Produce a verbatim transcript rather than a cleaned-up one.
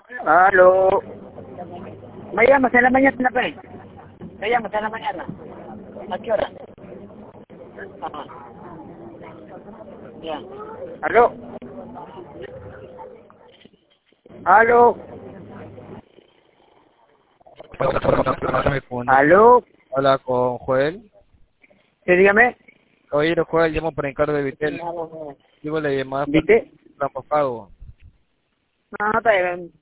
Aló. Me llamas en la mañana, pues. Me llamas en la mañana. ¿A qué hora? Ah. Ya. Aló. Aló. Aló. Hola, con Joel. Sí, dígame. Oye, Joel, llamo por encargo de Vitel. Digo la llamada ¿Viste? para pago. No, no está bien.